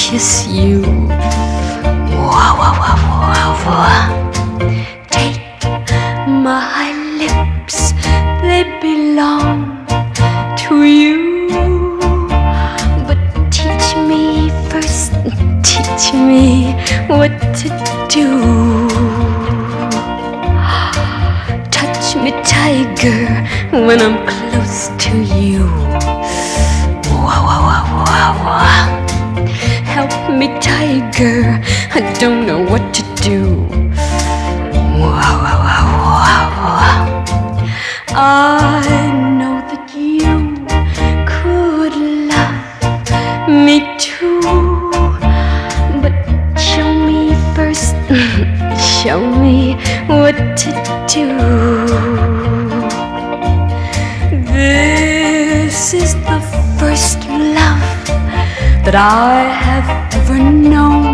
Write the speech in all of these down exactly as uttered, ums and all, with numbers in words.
kiss you. Wah, wah, wah, wah, wah. Take my lips, they belong to you. But teach me first, teach me what to do. Touch me, tiger, when I'm close to you. Wah, wah, wah, wah, wah. Help me, tiger, I don't know what to do. Wah, wah, wah, wah, wah. I know that you could love me too, but show me first, show me what to do. This is the first love that I have ever known.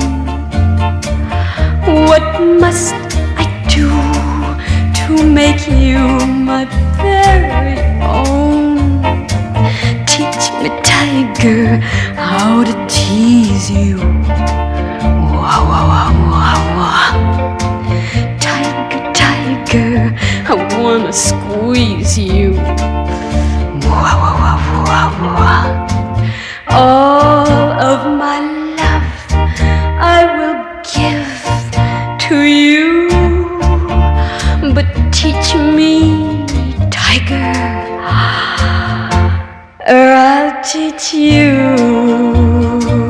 What must I do to make you my very own? Teach me, tiger, how to tease you. Wah, wah, wah, wah, wah. Tiger, tiger, I wanna squeeze you. Wah, wah, wah, wah, wah. All of my love I will give to you, but teach me, tiger, or I'll teach you.